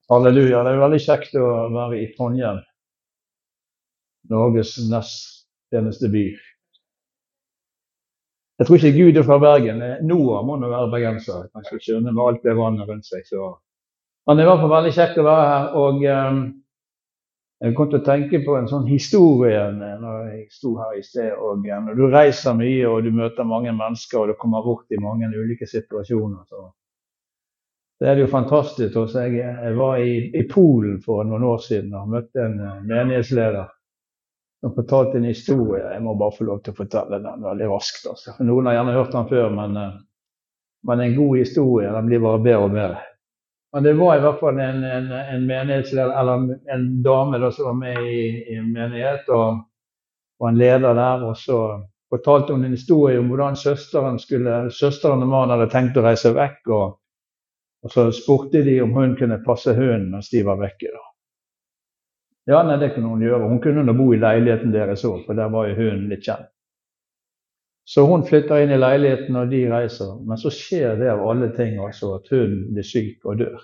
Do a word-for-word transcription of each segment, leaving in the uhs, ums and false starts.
Halleluja, det er veldig kjekt å være i Trondheim, Norges nest eneste by. Jeg tror ikke Gud er fra Bergen. Noah må nå være bergenser. Han skal skjønne med alt det vannet rundt seg. Så. Men det var for veldig kjekt å være her, og um, jeg kom til å tenke på en sånn historie når jeg sto her i sted. Og um, når du reiser mye, og du møter mange mennesker, og du kommer bort i mange ulike situasjoner, så det er jo fantastisk. Også jeg, jeg var i, i Polen for noen år siden og møtte en uh, menighetsleder som fortalte en historie. Jeg må bare få lov til å fortelle den veldig raskt. Altså. Noen har gjerne hørt den før, men, uh, men en god historie, den blir bare bedre og bedre. Men det var i hvert fall en, en, en menighetsleder, eller en dame da, som var med i, i en menighet, og, og en leder der, og så fortalte hun en historie om hvordan søsteren skulle, søsteren og mannen hadde tenkt å reise vekk, og Og så spurte de om hun kunne passe hunden mens de var vekke. Da. Ja, nei, det kunne hun gjøre. Hun kunne nå bo i leiligheten deres også, for der var jo hunden litt kjent. Så hun flytter inn i leiligheten og de reiser. Men så skjer det av alle ting altså at hunden blir syk og dør.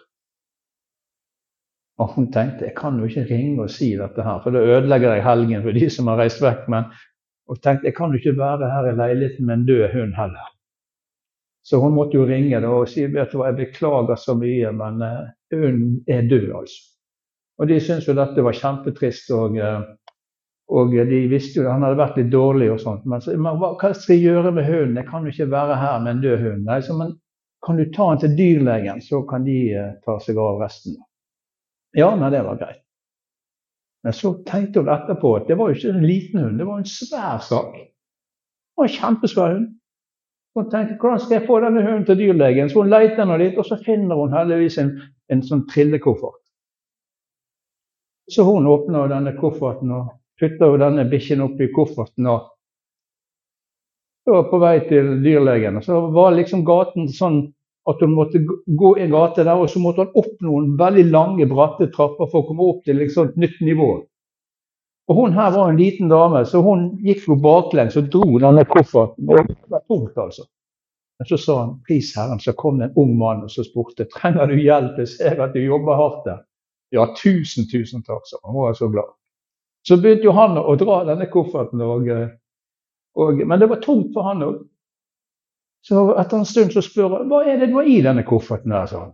Og hun tenkte, jeg kan jo ikke ringe og si dette her, for da ødelegger jeg helgen for de som har reist vekk. Men hun tenkte, jeg kan jo ikke være her i leiligheten med en død hund heller. Så hun måtte jo ringe da, og si, vet du hva, jeg beklager så mye, men uh, hun er død altså. Og de syntes jo dette var kjempetrist, og, uh, og de visste jo at han hadde vært litt dårlig og sånt. Men, så, men hva, hva skal jeg gjøre med hunden? Jeg kan jo ikke være her med en død hund. Nei, så, men kan du ta den til dyrlegen, så kan de uh, ta seg av resten. Ja, nei, det var greit. Men så tenkte hun etterpå at det var jo ikke en liten hund, det var en svær sak. Det var en kjempesvær hund. Hun tenkte, hvordan skal jeg få denne hunden til dyrlegen? Så hun leter henne litt, og så finner hun heldigvis en, en sånn trillekoffert. Så hun åpner denne kofferten og putter denne bikkjen opp i kofferten og så var på vei til dyrlegen. Og så var liksom gaten sånn at hun måtte gå en gate der, og så måtte hun opp noen veldig lange, bratte trapper for å komme opp til liksom et nytt nivå. Og hun her var en liten dame, så hun gikk jo baklengs og dro denne kofferten, og det var tungt altså. Men så sa han, pris herren, så kom det en ung mann og så spurte, trenger du hjelp, jeg ser at du jobber hardt der. Ja, tusen, tusen takk, så han var så glad. Så begynte jo han å dra denne kofferten, og, og, men det var tungt for han også. Så etter en stund så spør han, hva er det du har i denne kofferten der, sa han.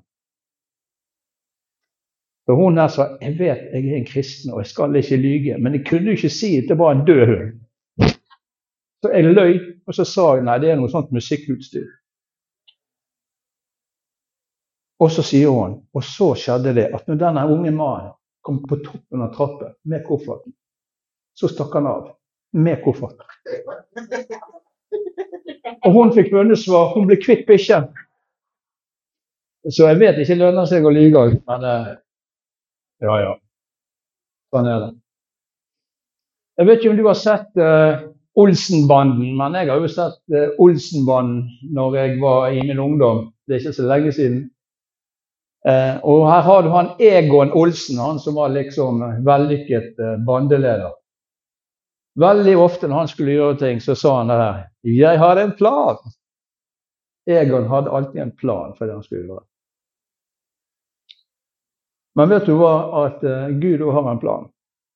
Så hun der sa, jeg vet jeg er en kristen og jeg skal ikke lyge, men jeg kunne ikke si at det var en død hund. Så jeg løy, og så sa jeg, nei, det er noe sånt musikkutstyr. Og så sier hun, og så skjedde det at når denne unge mannen kom på toppen av trappen med kofferten, så stakk han av med kofferten. Og hun fikk vunnesvar, hun ble kvitt bikkjen. Så jeg vet ikke lønner seg å lyge, men ja, ja. Sånn er det. Jeg vet ikke om du har sett uh, Olsenbanden, men jeg har jo sett uh, Olsenbanden når jeg var i min ungdom. Det er ikke så lenge siden. Uh, og her har du han Egon Olsen, han som var liksom vellykket uh, bandeleder. Veldig ofte når han skulle gjøre ting, så sa han det her, jeg har en plan. Egon hadde alltid en plan for det han skulle gjøre. Men vet du hva, at uh, Gud også har en plan.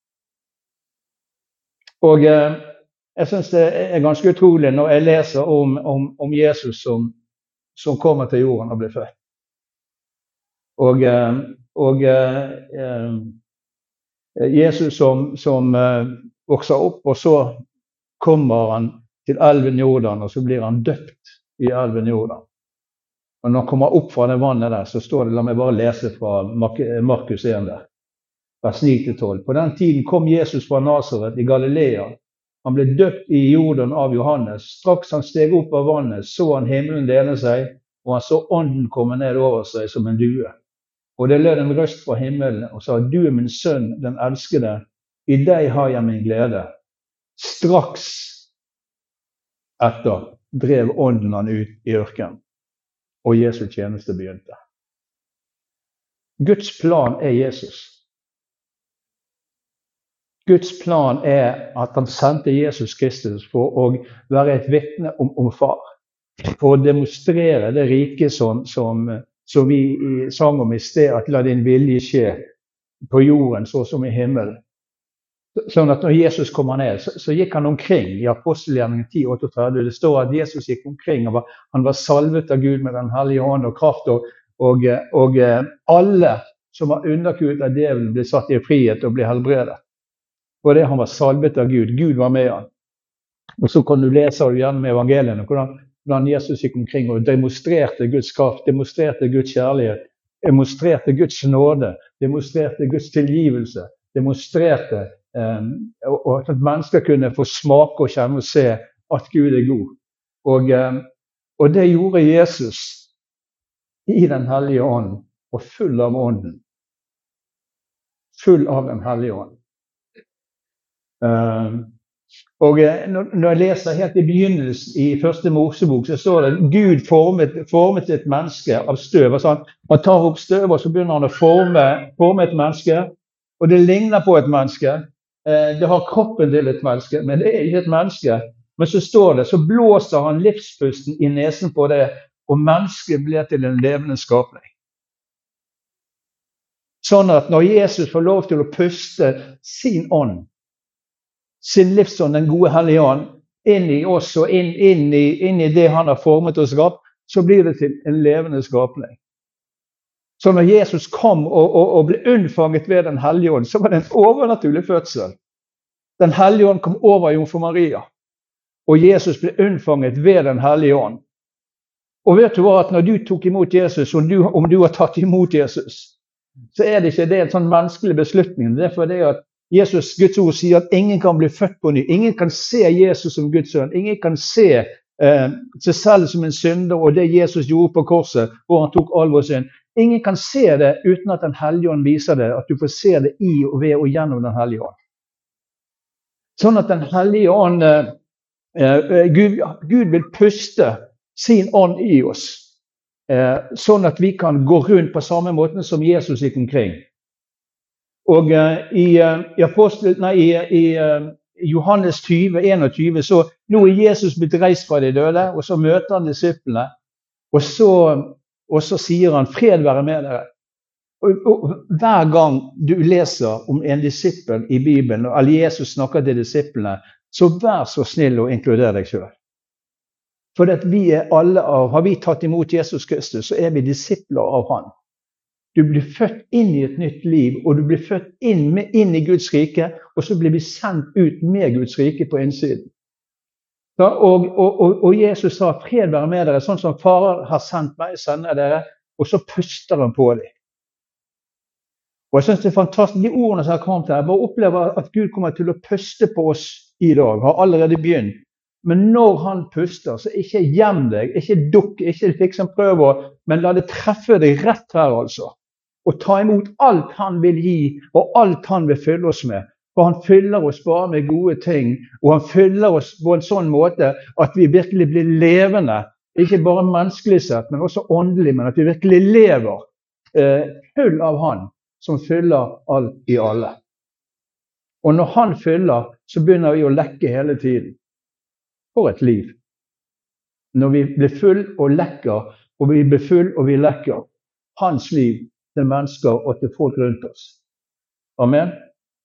Og uh, jeg synes det er ganske utrolig når jeg leser om, om, om Jesus som, som kommer til jorden og blir født. Og, uh, og uh, uh, Jesus som, som uh, vokser opp, og så kommer han til elven Jordan, og så blir han døpt i elven Jordan. Og når han kommer opp fra det vannet der, så står det, la meg bare lese fra Markus én der, vers ni til tolv. På den tiden kom Jesus fra Nazaret i Galilea. Han ble døpt i Jordan av Johannes. Straks han steg opp av vannet, så han himmelen dele seg, og han så ånden komme ned over seg som en due. Og det lød en røst fra himmelen, og sa, du er min sønn, den elskede, i deg har jeg min glede. Straks etter drev ånden han ut i ørkenen. Og Jesu tjeneste begynte. Guds plan er Jesus. Guds plan er at han sendte Jesus Kristus for å være et vitne om, om far. For å demonstrere det rike som, som, som vi sang om i sted, at la din vilje skje på jorden så som i himmelen. Sånn at når Jesus kommer ned, så, så gikk han omkring i Apostelgjerningen ti trettioåtte. Det står at Jesus gikk omkring, og var, han var salvet av Gud med den hellige ånd og kraft, og, og, og alle som var underkuet av djevelen ble satt i frihet og ble helbredet. Og det han var salvet av Gud. Gud var med han. Og så kan du lese gjerne med evangeliene hvordan, hvordan Jesus gikk omkring og demonstrerte Guds kraft, demonstrerte Guds kjærlighet, demonstrerte Guds nåde, demonstrerte Guds tilgivelse, demonstrerte Um, og at mennesker kunne få smake og kjenne og se at Gud er god. Og, um, og det gjorde Jesus i den hellige ånd, og full av ånden. Full av den hellige ånd. Um, og når jeg leser helt i begynnelsen i første Mosebok, så står det at Gud formet, formet et menneske av støv. Altså han, han tar opp støv, og så begynner han å forme, forme et menneske, og det ligner på et menneske. Det har kroppen til et menneske, men det er ikke et menneske. Men så står det, så blåser han livspusten i nesen på det, og mennesket blir til en levende skapning. Sånn at når Jesus får lov til å puste sin ånd, sin livsånd, den gode hellige ånd, inn i oss og inn, inn, i, inn i det han har formet og skapt, så blir det til en levende skapning. Så når Jesus kom og, og, og ble unnfanget ved den hellige ånd, så var det en overnaturlig fødsel. Den hellige ånd kom over Jomfru Maria, og Jesus ble unnfanget ved den hellige ånd. Og vet du hva, at når du tok imot Jesus, om du, om du har tatt imot Jesus, så er det ikke det en sånn menneskelig beslutning. Det er fordi at Jesus, Guds ord, sier at ingen kan bli født på ny. Ingen kan se Jesus som Guds sønn. Ingen kan se eh, seg selv som en synder, og det Jesus gjorde på korset, hvor han tok all vår synd. Ingen kan se det uten at den hellige ånd viser det, at du får se det i og ved og gjennom den hellige ånd. Sånn at den hellige ånd, eh, Gud, Gud vil puste sin ånd i oss, eh, sånn at vi kan gå rundt på samme måten som Jesus gikk omkring. Og eh, i, i, apostel, nei, i, i eh, Johannes tyve einogtyve, så nå er Jesus blitt reist fra de døde, og så møter han disiplene, og så Og så sier han, fred være med dere. Og, og hver gang du leser om en disippel i Bibelen, eller Jesus snakker til disiplene, så vær så snill å inkludere deg selv. For at vi er alle av, har vi tatt imot Jesus Kristus, så er vi disipler av han. Du blir født inn i et nytt liv, og du blir født inn, med, inn i Guds rike, og så blir vi sendt ut med Guds rike på innsiden. Ja, og, og, og Jesus sa, fred være med dere, sånn som far har sendt meg, sender dere, og så puster han på dem. Og jeg synes det er fantastisk, de ordene som har kommet her, jeg bare opplever at Gud kommer til å puste på oss i dag, har allerede begynt. Men når han puster, så ikke gjem deg, ikke dukk, ikke liksom prøv å, men la det treffe deg rett her altså. Og ta imot alt han vil gi, og alt han vil fylle oss med. For han fyller oss bare med gode ting, og han fyller oss på en sånn måte at vi virkelig blir levende, ikke bare menneskelig sett, men også åndelig, men at vi virkelig lever eh, full av han som fyller alt i alle. Og når han fyller, så begynner vi å lekke hele tiden. For et liv. Når vi blir full og lekker, og vi blir full og vi lekker, hans liv til mennesker og til folk rundt oss. Amen.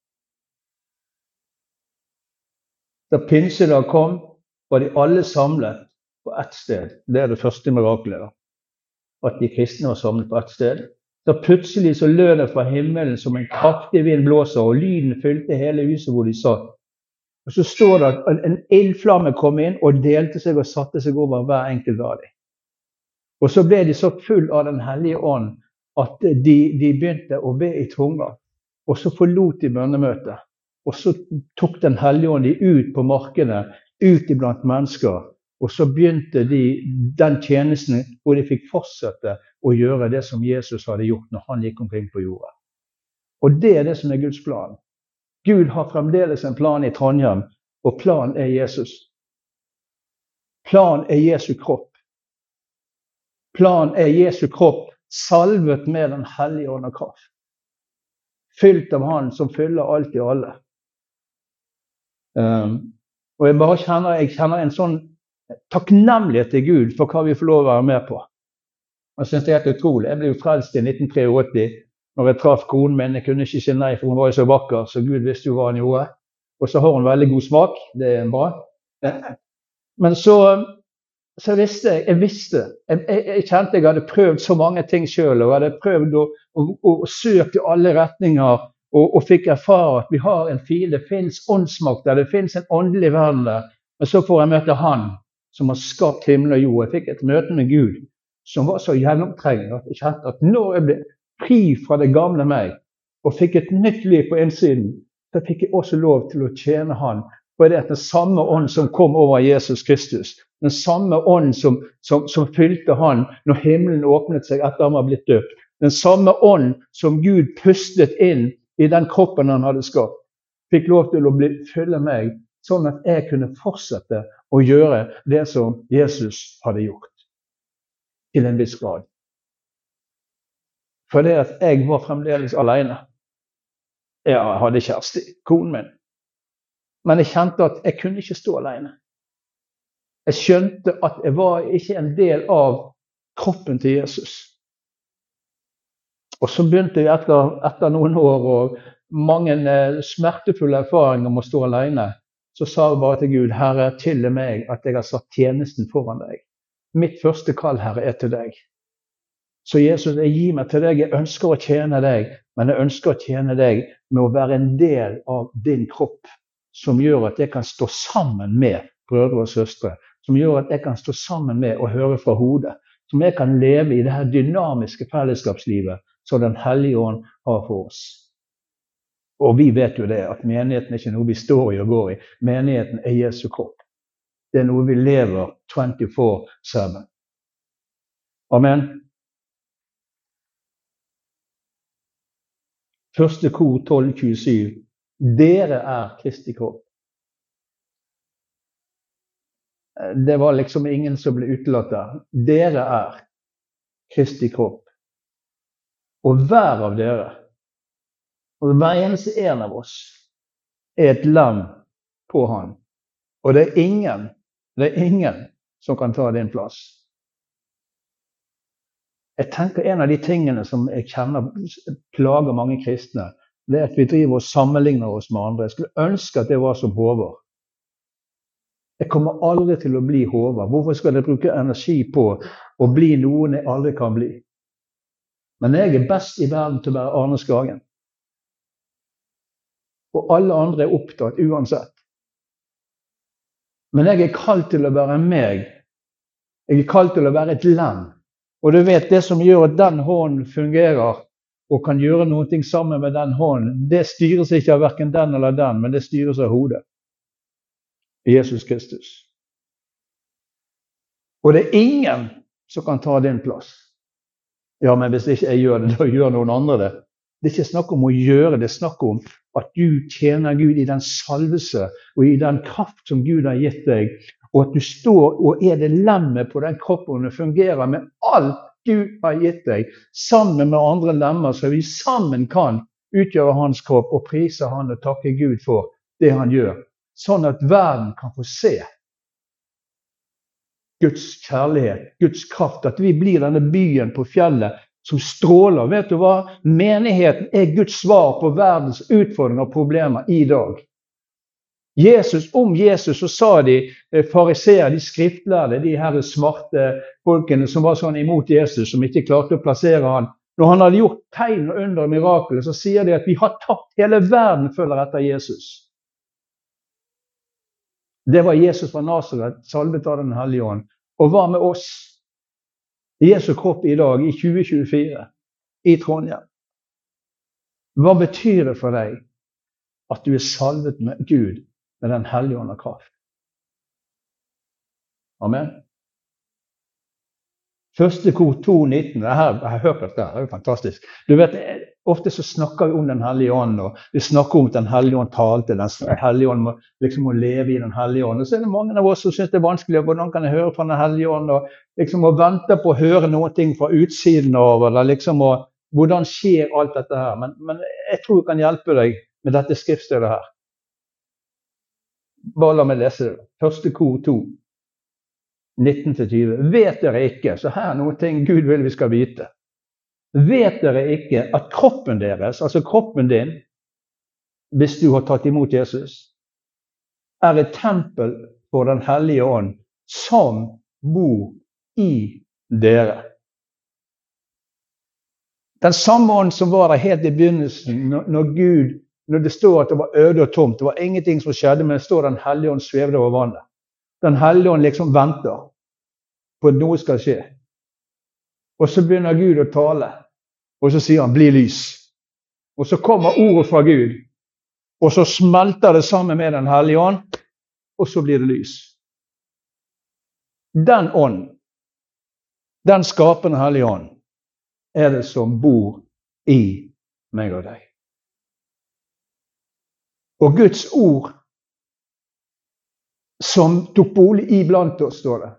Da pinsedag kom, var de alle samlet på ett sted. Det er det første miraklet, at de kristne var samlet på ett sted. Da plutselig så lød det fra himmelen som en kraftig vind blåser, og lyden fylte hele huset hvor de satt. Og så står det at en ildflamme kom inn og delte seg og satte seg over hver enkelt av dem. Og så ble de så full av den hellige ånd at de, de begynte å be i tunger. Og så forlot de bønnemøtet. Og så tok den hellige ånd de ut på markene, ut iblant mennesker. Og så begynte de den tjenesten hvor de fikk fortsette å gjøre det som Jesus hadde gjort når han gikk omkring på jorda. Og det er det som er Guds plan. Gud har fremdeles en plan i Trondheim, og planen er Jesus. Planen er Jesu kropp. Planen er Jesu kropp, salvet med den hellige ånd og kraft. Fylt av han som fyller alt i alle. Um, og jeg bare kjenner, jeg kjenner en sånn takknemlighet til Gud for hva vi får lov å være med på. Jeg synes det er helt utrolig. Jeg ble jo frelst i nitten åttitre, når jeg traff konen min. Jeg kunne ikke si nei, for hun var jo så vakker, så Gud visste jo hva han gjorde. Og så har hun veldig god smak, det er bra. Men så, så visste jeg, jeg visste, jeg, jeg, jeg kjente jeg hadde prøvd så mange ting selv, og hadde prøvd å, å, å søke i alle retninger, og, og fikk erfare at vi har en fiende, det finnes åndsmakt der, det finnes en åndelig verden der. Men så får jeg møte han, som har skapt himmel og jord. Jeg fikk et møte med Gud, som var så gjennomtrengende at jeg kjente at når jeg ble fri fra det gamle meg, og fikk et nytt liv på innsiden, så fikk jeg også lov til å tjene han. For det er den samme ånd som kom over Jesus Kristus, den samme ånd som, som, som fylte han når himmelen åpnet seg etter han var blitt døpt, den samme ånd som Gud pustet inn i den kroppen han hadde skapt, fikk lov til å bli, fylle meg, sånn at jeg kunne fortsette å gjøre det som Jesus hadde gjort, til en viss grad. For det at jeg var fremdeles alene. Jeg hadde kjæreste, konen min. Men jeg kjente at jeg kunne ikke stå alene. Jeg skjønte at jeg var ikke en del av kroppen til Jesus. Og så begynte jeg etter, etter noen år og mange smertefulle erfaringer om å stå alene. Så sa jeg bare til Gud, Herre, til meg at jeg har satt tjenesten foran deg. Mitt første kall, Herre, er til deg. Så Jesus, jeg gir meg til deg. Jeg ønsker å tjene deg, men jeg ønsker å tjene deg med å være en del av din kropp, som gjør at jeg kan stå sammen med brødre og søstre, som gjør at jeg kan stå sammen med og høre fra hodet, som jeg kan leve i det her dynamiske fellesskapslivet som Den hellige ånd har for oss. Og vi vet jo det, at menigheten er ikke noe vi står i og går i. Menigheten er Jesu kropp. Det er noe vi lever twenty-four seven. Amen. Første kor tolv tjuesju. Dere er Kristi kropp. Det var liksom ingen som ble utelatt der. Dere er Kristi kropp. Og hver av dere, og hver eneste en av oss, er et lam på han. Og det er ingen, det er ingen som kan ta din plass. Jeg tenker en av de tingene som jeg kjenner plager mange kristne, det er at vi driver og sammenligner oss med andre. Jeg skulle ønske at det var som Håvard. Jeg kommer aldri til å bli Håvard. Hvorfor skal jeg bruke energi på å bli noen jeg aldri kan bli? Men jeg er best i verden til å være Arne Skagen. Og alle andre er opptatt uansett. Men jeg er kalt til å være meg. Jeg er kalt til å være et lam. Og du vet, det som gjør at den hånden fungerer, og kan gjøre noe sammen med den hånden, det styres ikke av hverken den eller den, men det styres av hodet. Jesus Kristus. Og det er ingen som kan ta din plass. Ja, men hvis ikke jeg gjør det, da gjør noen andre det. Det er ikke snakk om å gjøre, det er snakk om at du tjener Gud i den salvelse og i den kraft som Gud har gitt deg, og at du står og er det lemmet på den kroppen og fungerer med alt Gud har gitt deg, sammen med andre lemmer, så vi sammen kan utgjøre hans kropp og prise han og takke Gud for det han gjør, sånn at verden kan få se Guds kjærlighet, Guds kraft, at vi blir denne byen på fjellet som stråler. Vet du hva? Menigheten er Guds svar på verdens utfordringer og problemer i dag. Jesus, om Jesus, så sa de fariseer, de skriftlærde, de her smarte folkene som var sånn imot Jesus, som ikke klarte å plassere han. Når han hadde gjort tegn og under mirakler, så sier de at vi har tatt hele verden følger etter Jesus. Det var Jesus fra Nazaret, salvet av Den hellige ånd, og var med oss. Jesu kropp i dag, i tjue tjuefire, i Trondheim. Hva betyr det for deg at du er salvet med Gud, med Den hellige ånd og kraft? Amen. Første kor to nitten, det her, jeg har hørt dette, det er jo fantastisk. Du vet, ofte så snakker vi om Den hellige ånd, og vi snakker om at Den hellige ånd talte, Den hellige ånd må, liksom må leve i Den hellige ånd. Og så er det mange av oss som synes det er vanskelig, hvordan kan jeg høre fra Den hellige ånd, og liksom å vente på å høre noen ting fra utsiden av, eller liksom å, hvordan skjer alt dette her. Men, men jeg tror jeg kan hjelpe deg med dette skriftstedet her. Bare la meg lese det. Første kor to. nitten til tjue. Vet dere ikke, så her er noe ting Gud vil vi skal vite. Vet dere ikke at kroppen deres, altså kroppen din, hvis du har tatt imot Jesus, er et tempel for den hellige ånd, som bor i dere. Den samme ånd som var der helt i begynnelsen, når, når Gud, når det står at det var øde og tomt, det var ingenting som skjedde, men det står den hellige ånd svevde over vannet. Den hellige ånd liksom venter på at noe skal skje. Og så begynner Gud å tale, og så sier han, bli lys. Og så kommer ordet fra Gud, og så smelter det sammen med den hellige ånd, og så blir det lys. Den ånd, den skapende hellige ånd, er det som bor i meg og deg. Og Guds ord, som tok bolig iblant oss, står det.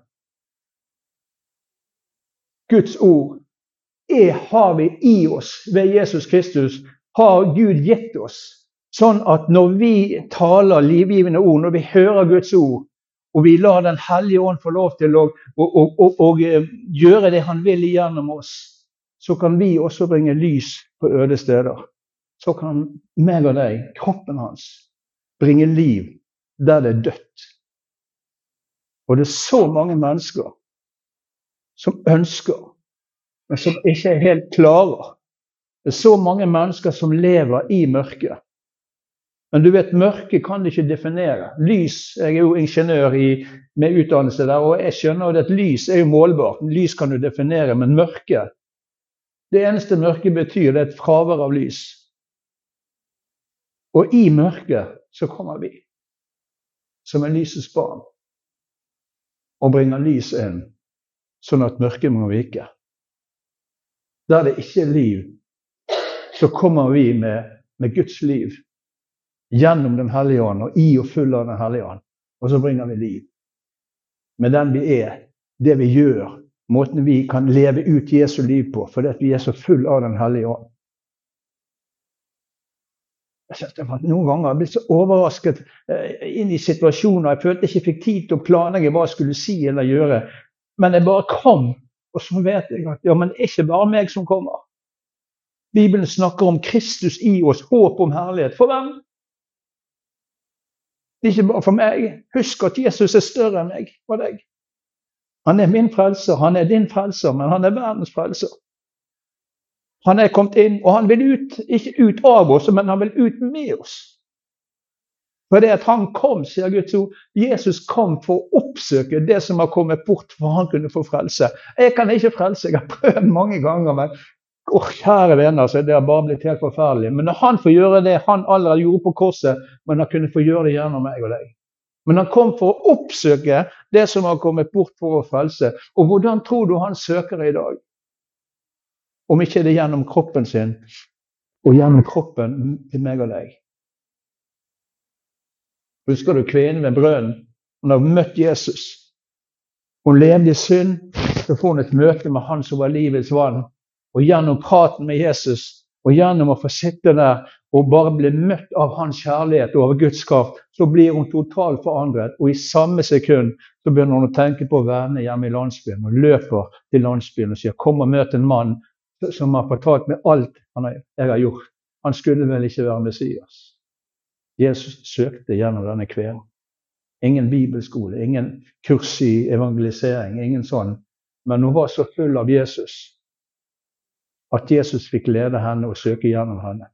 Guds ord er, har vi i oss ved Jesus Kristus, har Gud gitt oss. Sånn at når vi taler livgivende ord, når vi hører Guds ord, og vi lar den hellige ånd få lov til å og, og, og, og, gjøre det han vil igjennom oss, så kan vi også bringe lys på øde steder. Så kan meg og deg, kroppen hans, bringe liv der det er dødt. Og det er så mange mennesker som ønsker, men som ikke er helt klare. Det er så mange mennesker som lever i mørket. Men du vet, mørket kan du ikke definere. Lys, jeg er jo ingeniør i, med utdannelse der, og jeg skjønner at lys er jo målbart. Lys kan du definere, men mørket, det eneste mørket betyr, det er et fravær av lys. Og i mørket så kommer vi, som er lysets barn, og bringer lys inn, sånn at mørket må vike. Der det ikke er liv, så kommer vi med, med Guds liv, gjennom den hellige ånd, og i og full av den hellige ånd. Og så bringer vi liv. Med den vi er, det vi gjør, måten vi kan leve ut Jesu liv på, fordi at vi er så full av den hellige ånd. Jeg synes det var noen ganger jeg ble så overrasket eh, inn i situasjoner. Jeg følte ikke jeg fikk tid til å planlegge hva jeg skulle si eller gjøre. Men jeg bare kom, og så vet jeg at ja, men det er ikke bare meg som kommer. Bibelen snakker om Kristus i oss, håp om herlighet. For hvem? Det er ikke bare for meg. Husk at Jesus er større enn meg, for deg. Han er min frelser, han er din frelser, men han er verdens frelser. Han er kommet inn, og han vil ut, ikke ut av oss, men han vil ut med oss. For det at han kom, sier Guds ord, Jesus kom for å oppsøke det som har kommet bort, for han kunne få frelse. Jeg kan ikke frelse, jeg har prøvd mange ganger, men åh, kjære venner, så det har bare blitt helt forferdelig. Men når han får gjøre det han allerede gjorde på korset, men han kunne få gjøre det gjennom meg og deg. Men han kom for å oppsøke det som har kommet bort for å frelse. Og hvordan tror du han søker i dag? Om ikke det gjennom kroppen sin, og gjennom kroppen til meg og deg. Husker du kvinnen ved brønnen? Hun har møtt Jesus. Hun levde i synd, så får hun et møte med han som var livets vann. Og gjennom praten med Jesus, og gjennom å få sitte der, og bare bli møtt av hans kjærlighet og av Guds kraft, så blir hun totalt forandret. Og i samme sekund, så begynner hun å tenke på å være hjemme i landsbyen, og løper til landsbyen og sier, kom og møt en mann, som har fortalt med alt han har, jeg har gjort. Han skulle vel ikke være Messias. Jesus søkte gjennom denne kvelden. Ingen bibelskole, ingen kurs i evangelisering, ingen sånn. Men hun var så full av Jesus, at Jesus fikk lede henne og søke gjennom henne.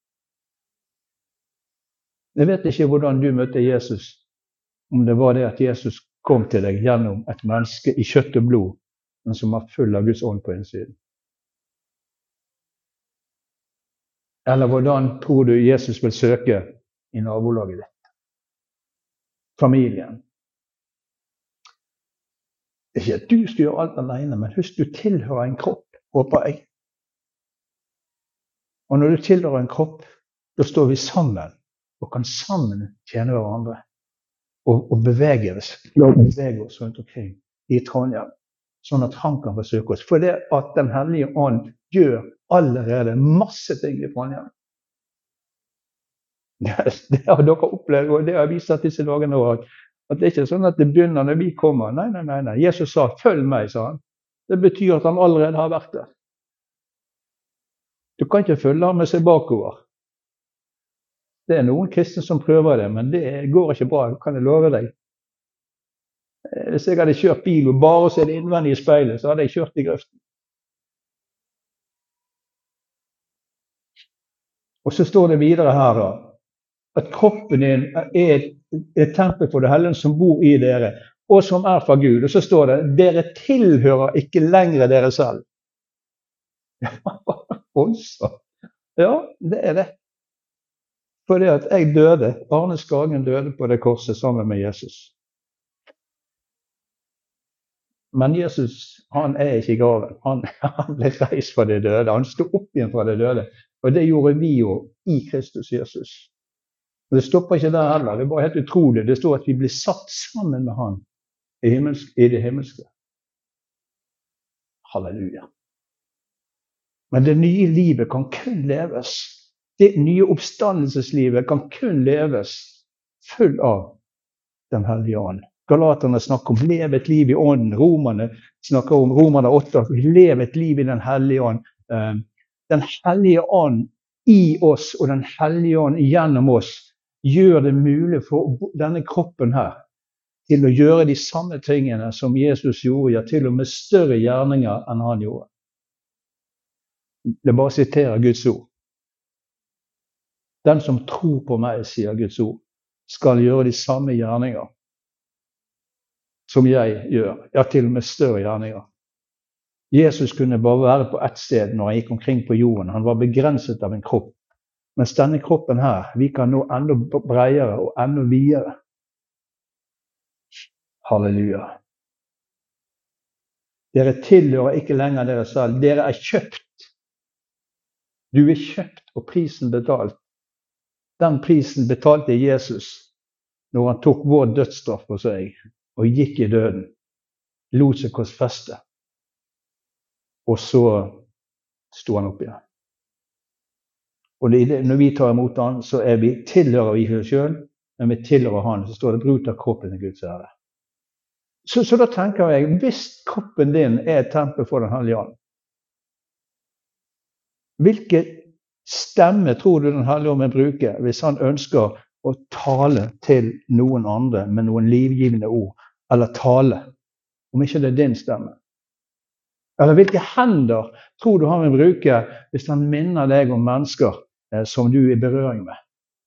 Jeg vet ikke hvordan du møtte Jesus, om det var det at Jesus kom til deg gjennom et menneske i kjøtt og blod, men som var full av Guds ånd på innsiden. Eller hvordan tror du Jesus vil søke i nabolaget ditt? Familien. Ikke at du skal gjøre alt alene, men husk du tilhører en kropp, håper jeg. Og når du tilhører en kropp, da står vi sammen, og kan sammen tjene hverandre. Og, og bevege oss, la oss bevege oss rundt omkring i Trondheim, sånn at han kan besøke oss. For det at den hellige ånd gjør allerede masse ting i Trondheim. Det, det har dere opplevd, og det har vist at disse dagene også, At det ikke er sånn at det begynner når vi kommer. Nei, nei, nei, nei. Jesus sa, følg meg, sa han. Det betyr at han allerede har vært der. Du kan ikke følge ham med seg bakover. Det er noen kristne som prøver det, men det går ikke bra, kan jeg love deg. Hvis jeg hadde kjørt bil og bare så det innvendig i speilet, så hadde jeg kjørt i grøften. Og så står det videre her da, at kroppen din er et, et tempel for det hellige som bor i dere, og som er fra Gud. Og så står det, dere tilhører ikke lenger dere selv. Ja, det er det. Fordi at jeg døde, Arne Skagen døde på det korset sammen med Jesus. Men Jesus, han er ikke i graven. Han, han ble reist fra det døde. Han stod opp igjen fra det døde. Og det gjorde vi jo i Kristus Jesus. Og det stopper ikke der heller. Det er bare helt utrolig. Det står at vi blir satt sammen med han i, himmelsk, i det himmelske. Halleluja. Men det nye livet kan kun leves. Det nye oppstandelseslivet kan kun leves full av den hellige ånd. Galaterne snakker om leve et liv i ånden. Romerne snakker om Romerne åtte. Leve et liv i den hellige ånd. Den hellige ånd i oss og den hellige ånd gjennom oss gjør det mulig for denne kroppen her til å gjøre de samme tingene som Jesus gjorde, ja, til og med større gjerninger enn han gjorde. Det bare siterer Guds ord. Den som tror på meg, sier Guds ord, skal gjøre de samme gjerninger som jeg gjør, ja, til og med større gjerninger. Jesus kunne bare være på ett sted når han gikk omkring på jorden. Han var begrenset av en kropp. Mens denne kroppen her, vi kan nå enda bredere og enda videre. Halleluja. Dere tilhører ikke lenger dere selv. Dere er kjøpt. Du er kjøpt, og prisen betalt. Den prisen betalte Jesus når han tok vår dødsstraff på seg og gikk i døden. Lot seg korsfeste. Og så sto han opp igjen. Og det, når vi tar imot han, så er vi, tilhører vi oss selv, men vi tilhører han, så står det brut av kroppen til Guds ære. Så, så da tenker jeg, hvis kroppen din er et tempel for den hellige ånd, hvilke stemme tror du den hellige ånd vil bruke hvis han ønsker å tale til noen andre med noen livgivende ord, eller tale, om ikke det er din stemme? Eller hvilke hender tror du han vil bruke hvis han minner deg om mennesker eh, som du er i berøring med?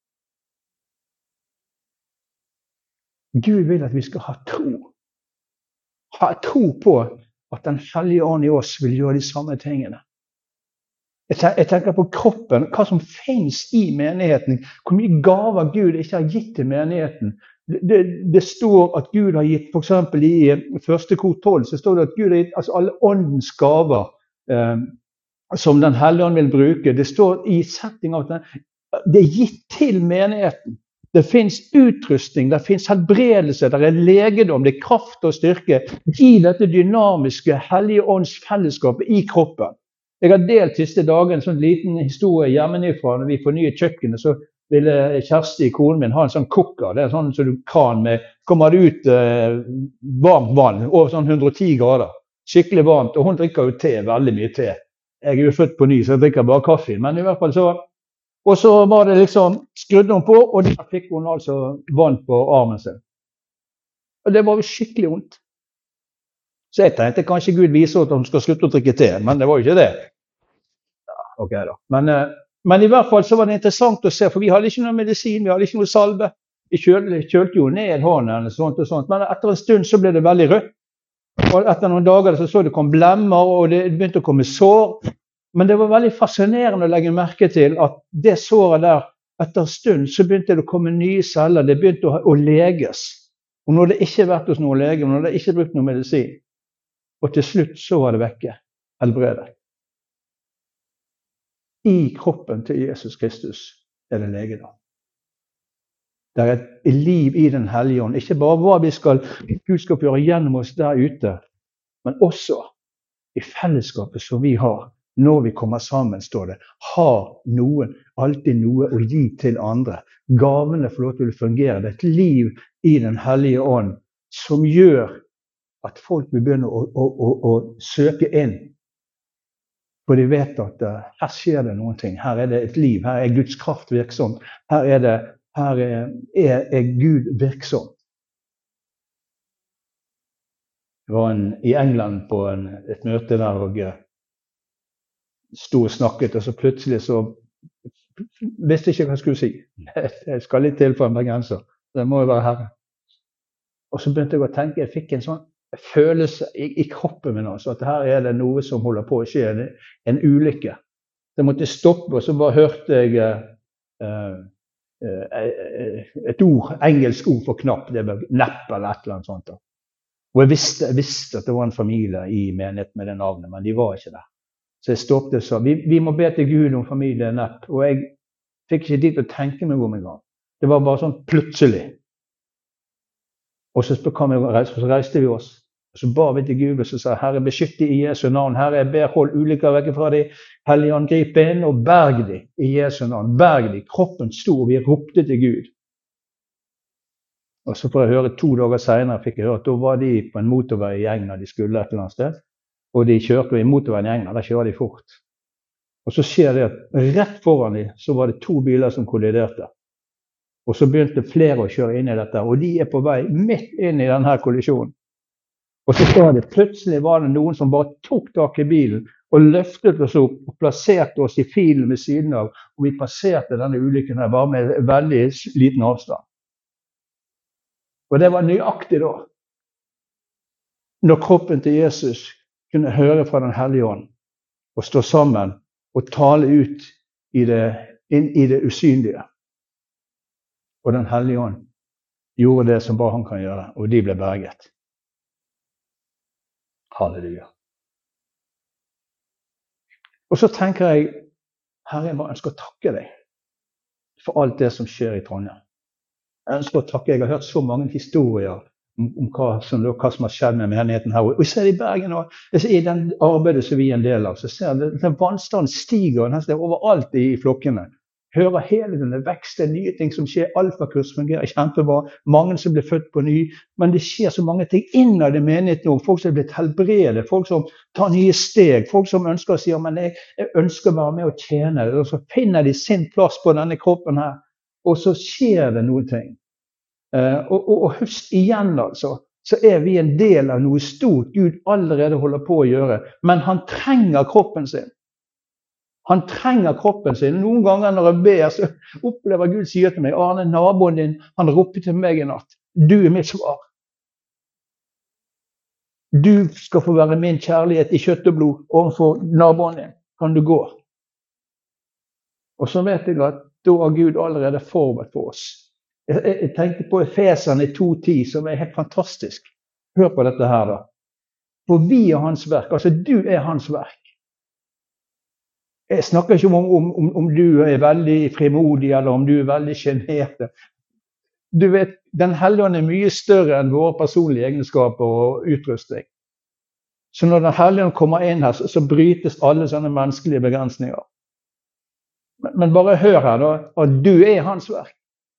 Gud vil at vi skal ha tro. Ha tro på at den hellige ånd i oss vil gjøre de samme tingene. Jeg tenker på kroppen, hva som finnes i menigheten, hvor mye gaver Gud ikke har gitt til menigheten. Det, det, det står at Gud har gitt, for eksempel i første kor tolv, så står det at Gud har gitt altså alle åndens gaver eh, som den hellige ånd vil bruke. Det står i setting av at det er gitt til menigheten. Det finnes utrustning, det finnes helbredelse, det er legedom, det er kraft og styrke. Gi dette dynamiske hellige ånds fellesskapet i kroppen. Jeg har delt siste dagen en sånn liten historie hjemmefra. Når vi fornyet kjøkkenet, så ville Kjersti, konen min, ha en sånn kokker. Det er sånn som du kan med, kommer det ut eh, varmt vann, over sånn hundre og ti grader. Skikkelig varmt, og hun drikker jo te, veldig mye te. Jeg er jo født på ny, så jeg drikker bare kaffe. Men i hvert fall så, og så var det liksom, skrudde hun på, og der fikk hun altså vann på armen sin. Og det var jo skikkelig vondt. Så jeg tenkte kanskje Gud viser at hun skal slutte å drikke te, men det var jo ikke det. Ja, ok da. Men, men i hvert fall så var det interessant å se, for vi hadde ikke noe medisin, vi hadde ikke noe salve. Vi kjølte, kjølte jo ned hånden og sånt og sånt, men etter en stund så ble det veldig rødt. Og etter noen dager så, så det kom blemmer, og det begynte å komme sår. Men det var veldig fascinerende å legge merke til at det såret der, etter en stund så begynte det å komme nye celler, det begynte å, å leges. Og når det ikke vært hos noen lege, når det ikke brukt noe medisin, og til slutt så var det vekke, helbredet. I kroppen til Jesus Kristus er det legedom. Det er et liv i den hellige ånd. Ikke bare hva vi skal, Gud skal gjøre gjennom oss der ute, men også i fellesskapet som vi har når vi kommer sammen, står det, har noen, alltid noe å gi til andre. Gavene får lov til å fungere. Det er et liv i den hellige ånd som gjør at folk vil begynne å, å, å, å søke inn. For de vet at uh, her skjer det noen ting. Her er det et liv. Her er Guds kraft virksom. Her er, det, her er, er, er Gud virksom. Jeg var en, i England på en, et møte der og uh, sto og snakket, og så plutselig så visste jeg ikke hva jeg skulle si. Jeg skal litt til for en bergenser. Det må jo være Herre. Og så begynte jeg å tenke, jeg fikk en sånn følelse i, i kroppen min også, at her er det noe som holder på å skje, en, en ulykke. Jeg måtte stoppe, og så bare hørte jeg uh, uh, et ord, engelsk ord for knapp, det var nepp eller et eller annet sånt. Da. Og jeg visste, jeg visste at det var en familie i menighet med det navnet, men de var ikke der. Så jeg stoppet og sa, vi, vi må be til Gud om familie nepp, og jeg fikk ikke tid til å tenke meg om en gang. Det var bare sånn plutselig. Og så, så reiste vi oss, og så ba vi til Gud, og så sa, Herre, beskytt de i Jesu navn. Herre, jeg ber, hold ulykker vekk fra de. Hellige ånd, grip inn og berg de i Jesu navn. Berg de. Kroppen sto, og vi ropte til Gud. Og så får jeg høre to dager senere, fikk jeg høre at da var de på en motorvei i England, de skulle et eller annet sted. Og de kjørte i motorveien i England, der kjører de fort. Og så skjer det at rett foran de, så var det to biler som kolliderte. Og så begynte flere å kjøre inn i dette, og de er på vei midt inn i denne kollisjonen. Og så står det, plutselig var det noen som bare tok tak i bilen, og løftet oss opp, og plasserte oss i filen ved siden av, og vi passerte denne ulykken her, bare med veldig liten avstand. Og det var nøyaktig da, når kroppen til Jesus kunne høre fra den hellige ånd, og stå sammen, og tale ut i det, inn i det usynlige. Og den hellige ånd gjorde det som bare han kan gjøre, og de ble berget. Halleluja. Og så tenker jeg, Herre, jeg bare ønsker å takke deg for alt det som skjer i Trondheim. Jeg ønsker å takke, jeg har hørt så mange historier om, om hva, som, hva som har skjedd med menigheten her. Og jeg ser det i Bergen også, i den arbeidet som vi er en del av, så ser jeg at den vannstanden stiger nesten overalt i flokkene. Hører hele denne veksten, nye ting som skjer, alfakurs fungerer kjempebra, mange som blir født på ny, men det skjer så mange ting innad i menigheten nå, folk som blir helbredet, folk som tar nye steg, folk som ønsker å si, men jeg, jeg ønsker å være med å tjene, og så finner de sin plass på denne kroppen her, og så skjer det noen ting. Uh, og, og, og husk igjen altså, så er vi en del av noe stort Gud allerede holder på å gjøre, men han trenger kroppen sin. Han trenger kroppen sin. Noen ganger når jeg ber, så opplever Gud sier til meg, Arne, naboen din, han ropte til meg i natt. Du er mitt svar. Du skal få være min kjærlighet i kjøtt og blod overfor naboen din. Kan du gå? Og så vet jeg at da har Gud allerede forberedt for oss. Jeg, jeg, jeg tenkte på Efeserne to ti, som er helt fantastisk. Hør på dette her da. For vi er hans verk, altså du er hans verk. Jeg snakker ikke om, om, om, om du er veldig frimodig, eller om du er veldig genert. Du vet, den hellige ånd er mye større enn våre personlige egenskaper og utrustning. Så når den hellige ånd kommer inn her, så, så brytes alle sånne menneskelige begrensninger. Men, men bare hør her da, at du er hans verk.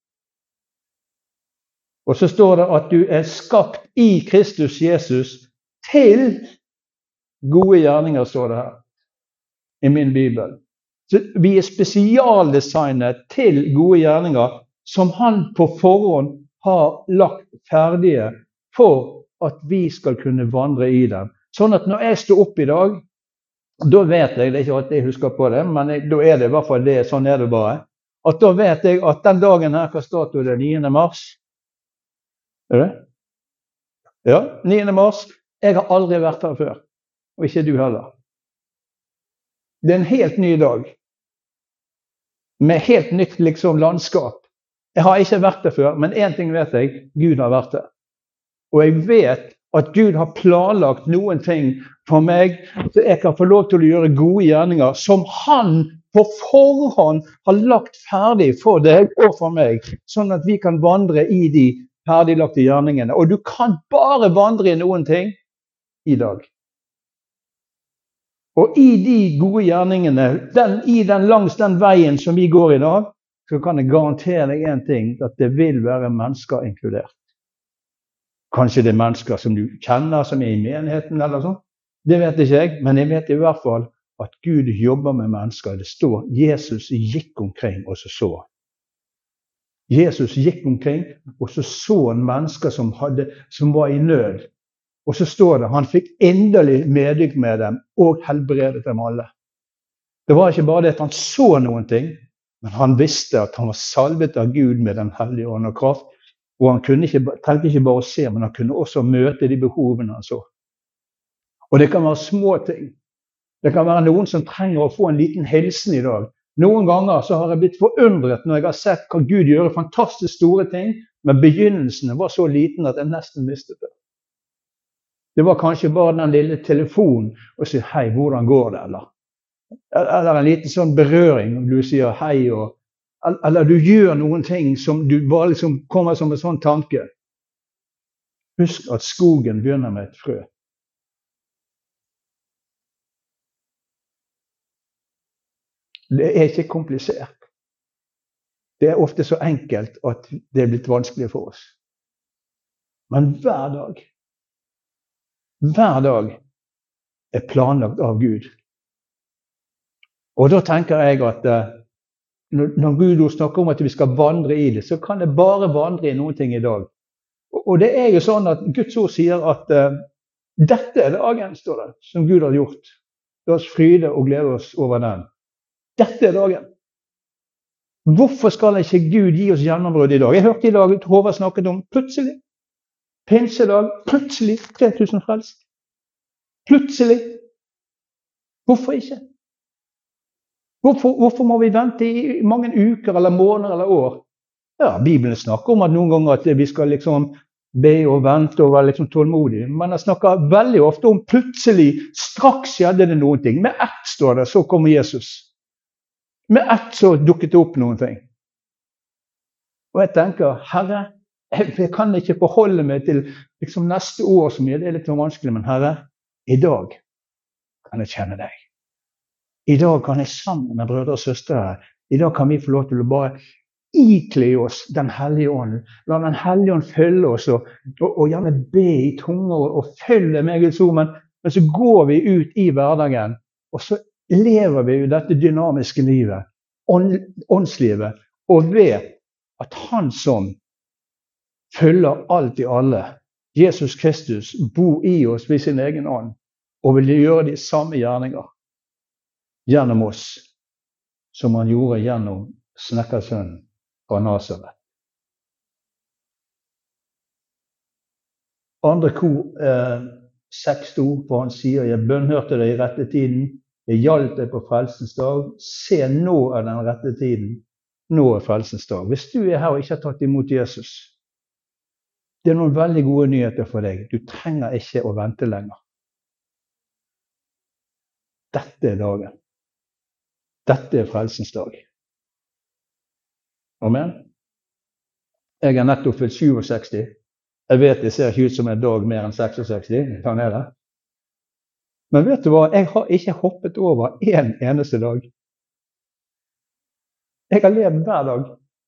Og så står det at du er skapt i Kristus Jesus til gode gjerninger, står det her. I min Bibel. Så vi er spesialdesignet til gode gjerninger som han på forhånd har lagt ferdige for at vi skal kunne vandre i dem. Sånn at når jeg står opp i dag, da vet jeg, det er ikke alltid jeg husker på det, men jeg, da er det i hvert fall det, sånn er det bare, at da vet jeg at den dagen her, hva starter det, niende mars? Er det? Ja, niende mars. Jeg har aldri vært her før, og ikke du heller. Det er en helt ny dag, med helt nytt liksom landskap. Jeg har ikke vært der før, men en ting vet jeg, Gud har vært der. Og jeg vet at Gud har planlagt noen ting for meg, så jeg kan få lov til å gjøre gode gjerninger, som han på forhånd har lagt ferdig for deg og for meg, sånn at vi kan vandre i de ferdiglagte gjerningene. Og du kan bare vandre i noen ting i dag. Og i de gode gjerningene, den, i den langs den veien som vi går i dag, så kan jeg garantere deg en ting, at det vil være mennesker inkludert. Kanskje det er mennesker som du kjenner, som er i menigheten eller sånn. Det vet ikke jeg, men jeg vet i hvert fall at Gud jobber med mennesker. Det står, Jesus gikk omkring, og så så han. Jesus gikk omkring, og så så han mennesker som, hadde, som var i nød. Og så står det, han fikk inderlig medynk med dem, og helbredet dem alle. Det var ikke bare det at han så noen ting, men han visste at han var salvet av Gud med den hellige ånd og kraft, og han kunne ikke, trengte ikke bare å se, men han kunne også møte de behovene han så. Og det kan være små ting. Det kan være noen som trenger å få en liten hilsen i dag. Noen ganger så har jeg blitt forundret når jeg har sett hva Gud gjør fantastisk store ting, men begynnelsen var så liten at jeg nesten mistet det. Det var kanskje bare den lille telefonen og si hei, hvordan går det, eller? Eller en liten sånn berøring, du sier hei, og, eller du gjør noen ting som du bare liksom kommer som en sånn tanke. Husk at skogen begynner med et frø. Det er ikke komplisert. Det er ofte så enkelt at det er blitt vanskelig for oss. Men hver dag, hver dag er planlagt av Gud. Og da tenker jeg at når Gud snakker om at vi skal vandre i det, så kan det bare vandre i noen ting i dag. Og det er jo sånn at Guds ord sier at uh, dette er dagen, står det, som Gud har gjort. La oss fryde og glede oss over den. Dette er dagen. Hvorfor skal ikke Gud gi oss gjennombrudd i dag? Jeg hørte i dag at Håvard snakket om plutselig. Pinsedag, plutselig tre tusen frelst. Plutselig. Hvorfor ikke? Hvorfor, hvorfor må vi vente i mange uker eller måneder eller år? Ja, Bibelen snakker om at noen ganger at vi skal liksom be og vente og være liksom tålmodige. Men jeg snakker veldig ofte om plutselig, straks skjedde det noen ting. Med ett står det, så kommer Jesus. Med ett så dukket det opp noen ting. Og jeg tenker, Herre, jeg kan ikke forholde meg til liksom neste år så mye, det er litt vanskelig, men Herre, i dag kan jeg kjenne deg. I dag kan jeg sammen med brødre og søstre, i dag kan vi få lov til å bare ikle oss den hellige ånden. La den hellige ånd følge oss, og, og, og gjerne be i tunge, og, og følge med Guds ord, men, men så går vi ut i hverdagen, og så lever vi jo dette dynamiske livet, ånd, åndslivet, og vet at han som følger alt i alle, Jesus Kristus, bor i oss ved sin egen ånd, og vil gjøre de samme gjerninger gjennom oss, som han gjorde gjennom snekkersønnen fra Nasaret. Andre kor, eh, seks ord, for han sier, jeg bønnhørte deg i rette tiden, jeg hjalp deg på frelsens dag. Se, nå er den rette tiden. Nå er frelsens dag. Hvis du er her og ikke har tatt imot Jesus, det er noen veldig gode nyheter for deg. Du trenger ikke å vente lenger. Dette er dagen. Dette er frelsens dag. Amen. Jeg er nettopp fylt sekstisju. Jeg vet det ser ikke ut som en dag mer enn sekstiseks. Sånn er det. Men vet du hva, jeg har ikke hoppet over en eneste dag. Jeg har levd hver dag.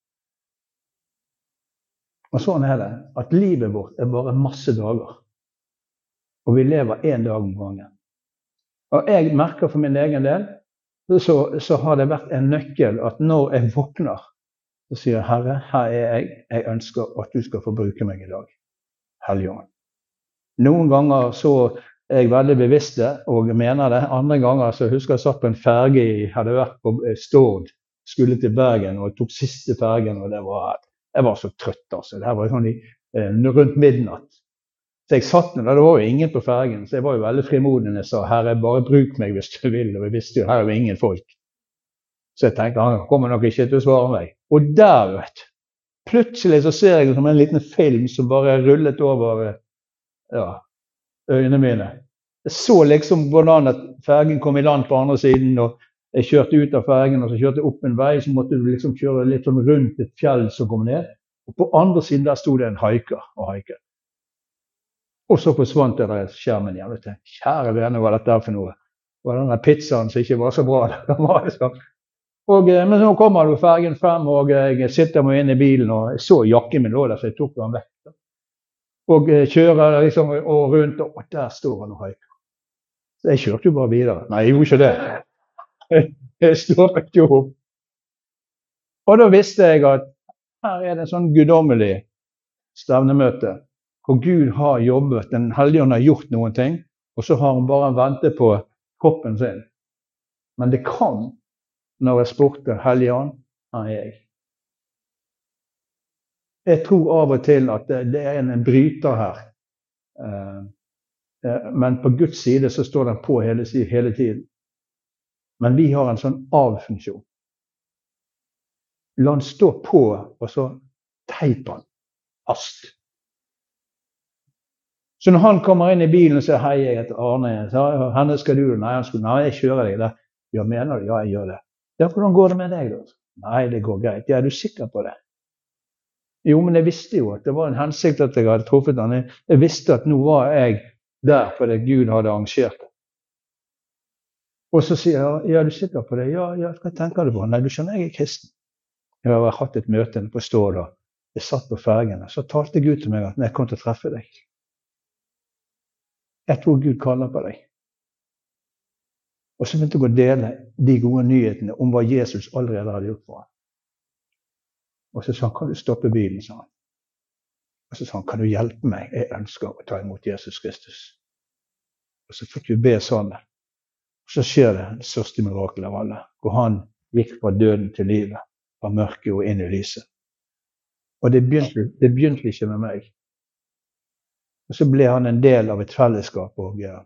Og sånn er det, at livet vårt er bare masse dager. Og vi lever en dag om gangen. Og jeg merker for min egen del, så, så har det vært en nøkkel at når jeg våkner, så sier jeg, Herre, her er jeg, jeg ønsker at du skal få bruke meg i dag. Hellige Ånd. Noen ganger så er jeg veldig bevisst det, og mener det. Andre ganger så husker jeg satt på en ferge, jeg hadde vært på Stord, skulle til Bergen, og jeg tok siste fergen, og det var, jeg var så trøtt, altså. Det her var sånn i, eh, rundt midnatt. Så jeg satt med, det var jo ingen på fergen, så jeg var jo veldig frimodig når jeg sa, Herre, bare bruk meg hvis du vil, og jeg visste jo, her er jo ingen folk. Så jeg tenkte, han kommer nok ikke til å svare meg. Og der, vet du, plutselig så ser jeg som en liten film som bare er rullet over, ja, øynene mine. Jeg så liksom hvordan at fergen kom i land på andre siden, og jeg kjørte ut av fergen, og så kjørte jeg opp en vei, så måtte du liksom kjøre litt sånn rundt et fjell som kom ned. Og på andre siden der stod det en haiker og haiker. Og så forsvant det der skjermen igjen. Jeg tenkte, kjære vene, hva er dette for noe? var den der pizzaen som ikke var så bra. Og, men så kommer jo fergen frem, og jeg sitter meg inn i bilen, og jeg så jakken min lå der, så jeg tok den vekk. Og kjører liksom og rundt, og der står han og haiker. Så jeg kjørte jo bare videre. Nei, jeg gjorde ikke det. Jeg stoppet jo opp. Og da visste jeg at her er det en sånn guddommelig stevnemøte, hvor Gud har jobbet, den hellige ånd har gjort noen ting, og så har han bare ventet på kroppen sin. Men det kan, når jeg spurte hellige ånd, her er jeg. Jeg tror av og til at det, det er en, en bryter her. Uh, Men på Guds side så står den på hele, hele tiden. Men vi har en sånn av-funksjon. La den stå på, og så teiper han fast. Så når han kommer inn i bilen og sier, hei, jeg heter Arne, så henne skal du, nei, han skulle, nei, jeg kjører deg der. Ja, mener du? Ja, jeg gjør det. Ja, hvordan går det med deg da? Nei, det går greit. Ja, er du sikker på det? Jo, men jeg visste jo at det var en hensikt at jeg hadde truffet han. Jeg visste at nå var jeg der fordi Gud hadde arrangert det. Og så sier jeg, ja, er du sikker på det? Ja, ja, hva tenker du på? Nei, du skjønner, jeg er kristen. Jeg har hatt et møte på Stål, og jeg satt på fergen, så talte Gud til meg at jeg kom til å treffe deg. Jeg tror Gud kaller på deg. Og så begynte jeg å dele de gode nyhetene om hva Jesus allerede hadde gjort for ham. Og så sa han, kan du stoppe bilen, sa han. Og så sa han, kan du hjelpe meg? Jeg ønsker å ta imot Jesus Kristus. Og så fikk vi be sammen. Og så skjer det det største mirakelet av alle, hvor han gikk fra døden til livet, fra mørket og inn i lyset. Og det begynte, det begynte ikke med meg. Og så ble han en del av et fellesskap. Og, ja.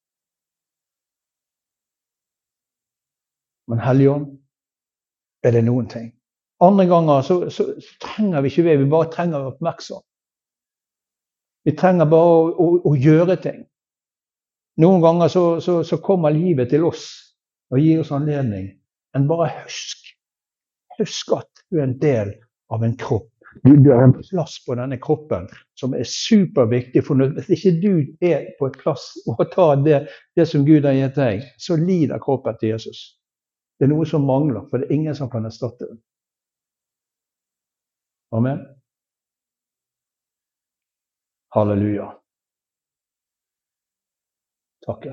Men Helligånd, er det noen ting. Andre ganger så, så, så trenger vi ikke det, vi bare trenger oppmerksomhet. Vi trenger bare å, å, å gjøre ting. Noen ganger så, så, så kommer livet til oss og gir oss anledning. Men bare husk, husk at du er en del av en kropp. Du har en plass på denne kroppen som er superviktig. For hvis ikke du er på et plass og tar det, det som Gud har gitt deg, så lider kroppen til Jesus. Det er noe som mangler, for det er ingen som kan erstatte det. Amen. Halleluja. Takk.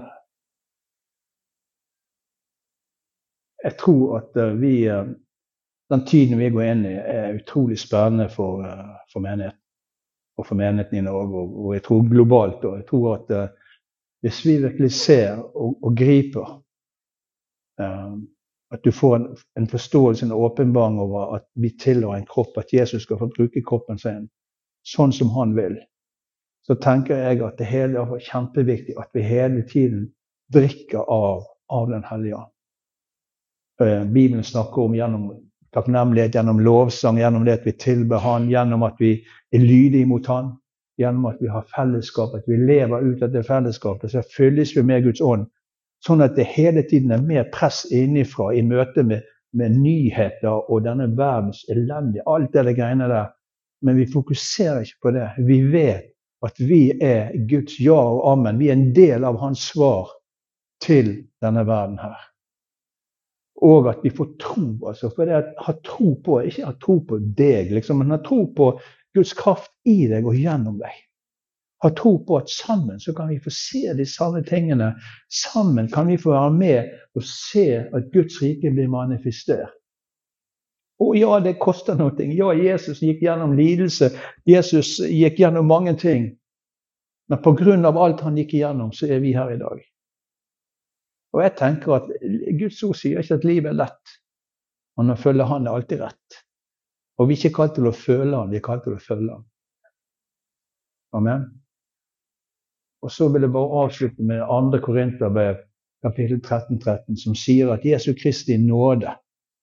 Jeg tror at vi, den tiden vi går inn i, er utrolig spennende for, for menigheten. Og for menigheten i Norge, og, og jeg tror globalt. Og jeg tror at hvis vi virkelig ser og, og griper, at du får en, en forståelse, en åpenbaring over at vi tilhører en kropp, at Jesus skal få bruke kroppen sin sånn som han vil, så tenker jeg at det hele er kjempeviktig at vi hele tiden drikker av, av den hellige ånd. Bibelen snakker om gjennom takknemlighet, gjennom lovsang, gjennom det at vi tilber han, gjennom at vi er lydige mot han, gjennom at vi har fellesskap, at vi lever ut av det fellesskapet, så fylles vi med Guds ånd, sånn at det hele tiden er mer press innifra i møte med, med nyheter og denne verdens elendige, alt det greiene der. Men vi fokuserer ikke på det. Vi vet at vi er Guds ja og amen. Vi er en del av hans svar til denne verden her. Og at vi får tro, altså, for det at ha tro på, ikke ha tro på deg, liksom, men ha tro på Guds kraft i deg og gjennom deg. Ha tro på at sammen så kan vi få se de samme tingene. Sammen kan vi få være med og se at Guds rike blir manifestert. Og ja, det koster noe. Ja, Jesus gikk gjennom lidelse. Jesus gikk gjennom mange ting. Men på grunn av alt han gikk igjennom, så er vi her i dag. Og jeg tenker at Guds ord sier ikke at livet er lett. Men å følge han er alltid rett. Og vi er ikke kalt til å føle han, vi er kalt til å følge han. Amen. Og så vil jeg bare avslutte med andre Korinterbrev, kapittel tretten tretten, som sier at Jesu Kristi nåde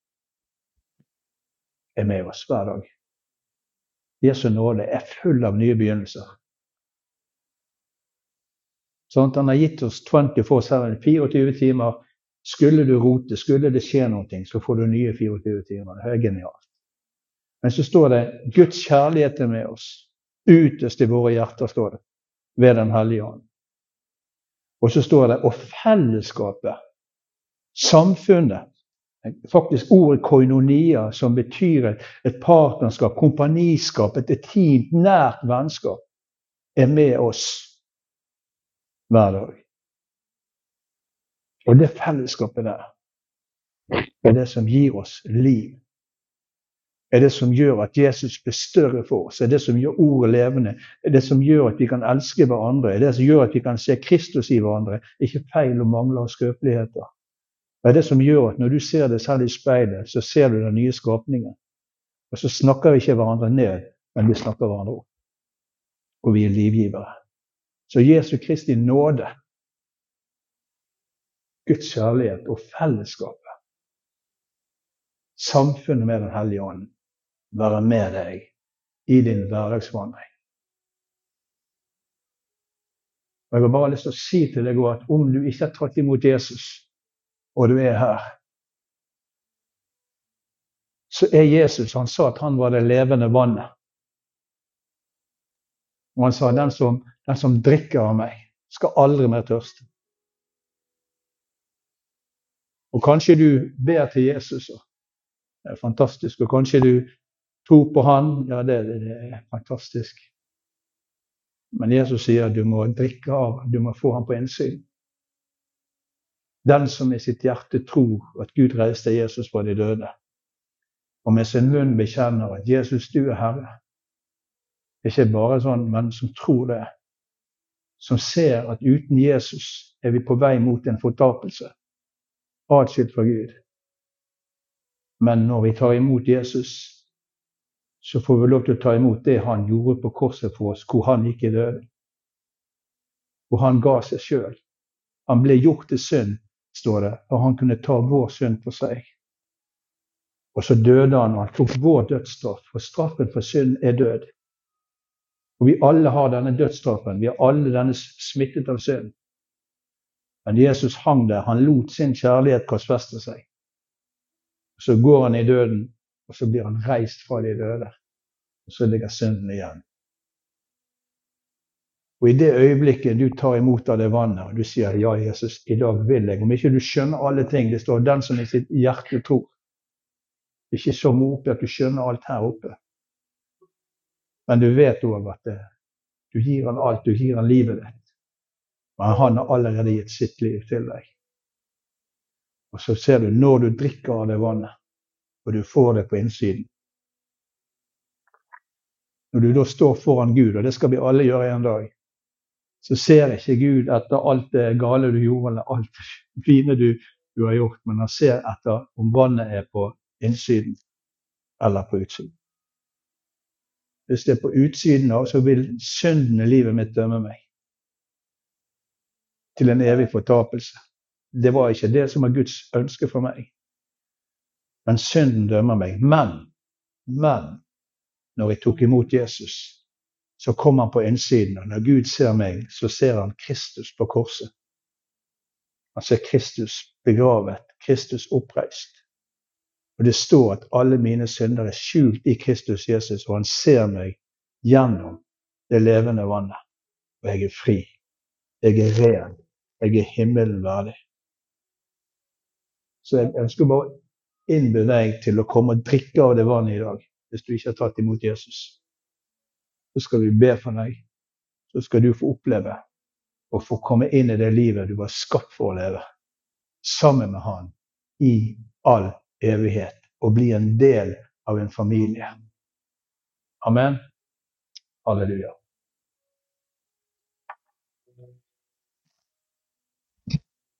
er med oss hver dag. Jesu nåde er full av nye begynnelser. Sånn at han har gitt oss tjuefire syv, tjuefire timer. Skulle du rote, skulle det skje noe, så får du nye tjuefire timer. Det er genialt. Men så står det, Guds kjærlighet er med oss. Utøst i våre hjerter, står det, ved den hellige ånd. Og så står det, og fellesskapet Samfunnet, faktisk ordet koinonia, som betyr et, et partnerskap, kompaniskap, et intimt, nært vennskap, er med oss hver dag. Og det fellesskapet der er det som gir oss liv. Er det som gjør at Jesus blir større for oss. Er det som gjør ordet levende. Er det som gjør at vi kan elske hverandre. Er det som gjør at vi kan se Kristus i hverandre. Ikke feil og mangler og skrøpeligheter. Er det som gjør at når du ser deg selv i speilet, så ser du den nye skapningen. Og så snakker vi ikke hverandre ned, men vi snakker hverandre opp. Og vi er livgivere. Så Jesu Kristi nåde, Guds kjærlighet og fellesskapet, samfunnet med den hellige ånden, være med deg i din hverdagsvandring. Og jeg har bare lyst til å si til deg at om du ikke har tatt imot Jesus, og du er her, så er Jesus, han sa at han var det levende vannet. Og han sa, den som, den som drikker av meg, skal aldri mer tørste. Og kanskje du ber til Jesus, det er fantastisk, og kanskje du tror på han, ja det, det er fantastisk. Men Jesus sier at du må drikke av, du må få han på innsyn. Den som i sitt hjerte tror at Gud reiste Jesus fra de døde, og med sin munn bekjenner at Jesus, du er Herre. Det er ikke bare sånn, men som tror det, som ser at uten Jesus er vi på vei mot en fortapelse, atskilt fra Gud. Men når vi tar imot Jesus, så får vi lov til å ta imot det han gjorde på korset for oss, hvor han gikk i døden. Hvor han ga seg selv. Han ble gjort til synd, står det, og han kunne ta vår synd på seg. Og så døde han, og han tok vår dødsstraff, for straffen for synd er død. Og vi alle har denne dødsstraffen, vi har alle denne smittet av synd. Men Jesus hang der, han lot sin kjærlighet korsfeste seg. Og så går han i døden, og så blir han reist fra de døde. Og så ligger synden igjen. Og i det øyeblikket du tar imot av det vannet, og du sier, ja Jesus, i dag vil jeg. Om ikke du skjønner alle ting, det står den som i sitt hjerte tror. Ikke som oppe at du skjønner alt her oppe. Men du vet også at det, du gir han alt, du gir han livet ditt. Men han har allerede gitt sitt liv til deg. Og så ser du når du drikker av det vannet, og du får det på innsiden. Når du da står foran Gud, og det skal vi alle gjøre en dag, så ser ikke Gud etter alt det gale du gjorde, eller alt det fine du, du har gjort, men han ser etter om vannet er på innsiden eller på utsiden. Hvis det er på utsiden av, så vil synden i livet mitt dømme meg til en evig fortapelse. Det var ikke det som var Guds ønske for meg. Men synden dømmer meg. Men, men, når jeg tok imot Jesus, så kom han på innsiden, og når Gud ser meg, så ser han Kristus på korset. Han ser Kristus begravet, Kristus oppreist. Og det står at alle mine synder er skjult i Kristus Jesus, og han ser meg gjennom det levende vannet. Og jeg er fri. Jeg er ren. Jeg er himmelen verdig. Så jeg ønsker bare innby deg til å komme og drikke av det vannet i dag, hvis du ikke har tatt imot Jesus. Så skal vi be for deg. Så skal du få oppleve og få komme inn i det livet du var skapt for å leve. Sammen med han i all evighet, og bli en del av en familie. Amen. Halleluja.